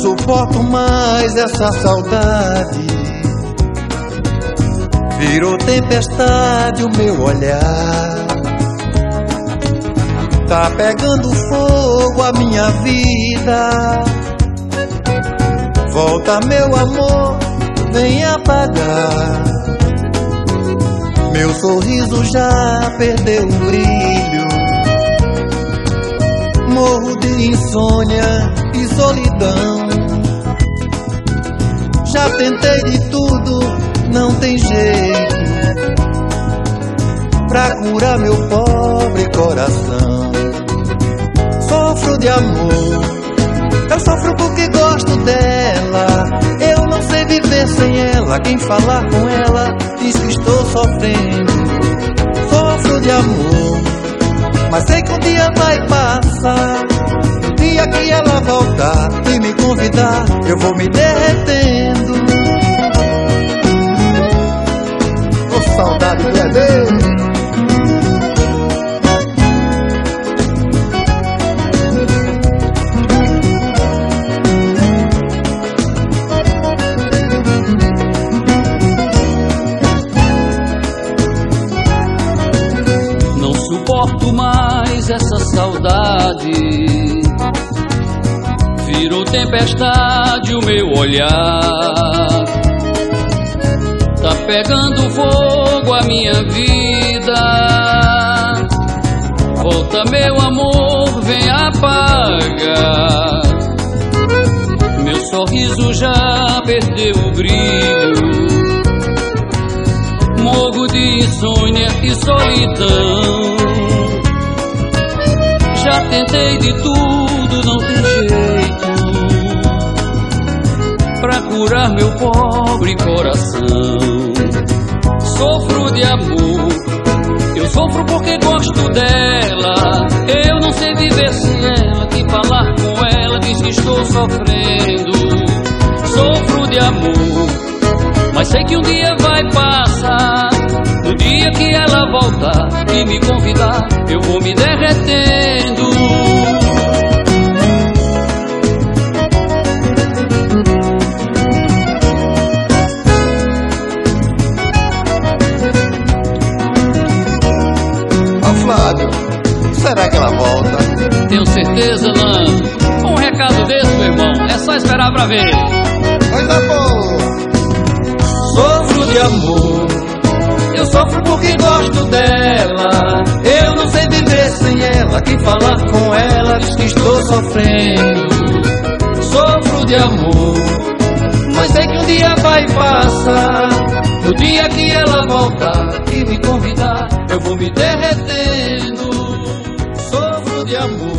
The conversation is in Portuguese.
suporto mais essa saudade. Virou tempestade o meu olhar. Tá pegando fogo a minha vida. Volta, meu amor, vem apagar. Meu sorriso já perdeu o brilho. Morro de insônia e solidão. Já tentei de tudo, não tem jeito pra curar meu pobre coração. Sofro de amor, eu sofro porque gosto dela. Eu não sei viver sem ela. Quem falar com ela diz que estou sofrendo. Sofro de amor, mas sei que um dia vai passar. No dia que ela voltar e me convidar, eu vou me derretendo. Ô saudade do bebê. Suporto mais essa saudade. Virou tempestade o meu olhar. Tá pegando fogo a minha vida. Volta, meu amor, vem apagar. Meu sorriso já perdeu o brilho. Morro de insônia e solidão. Já tentei de tudo, não tem jeito pra curar meu pobre coração. Sofro de amor, eu sofro porque gosto dela. Eu não sei viver sem ela. Quem falar com ela diz que estou sofrendo. Sofro de amor, mas sei que um dia vai passar. No dia que ela voltar e me convidar, eu vou me derretendo. Ó Flávio, será que ela volta? Tenho certeza, Nando. Um recado desse, meu irmão, é só esperar pra ver. Coisa boa. Sofro de amor, eu sofro porque gosto dela. Eu não sei viver sem ela. Quem falar com ela diz que estou sofrendo. Sofro de amor, mas sei que um dia vai passar. No dia que ela voltar e me convidar, eu vou me derretendo. Sofro de amor.